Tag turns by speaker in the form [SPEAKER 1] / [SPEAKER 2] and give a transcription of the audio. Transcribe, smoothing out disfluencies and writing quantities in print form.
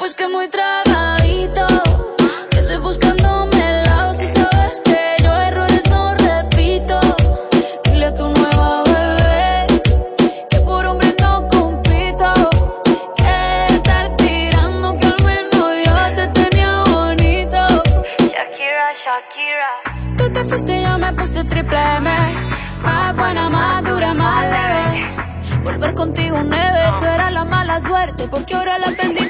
[SPEAKER 1] pues que muy tragadito, que estoy buscándome el lado. Si sabes que yo errores no repito. Dile a tu nueva bebé que por hombre no compito. Que estar tirando, que al menos yo te tenía bonito. Shakira, Shakira. Tú te fuiste y yo me puse triple M. Más buena, más dura, más leve. Volver contigo un neve, tú eras la mala suerte, porque ahora la pendiente.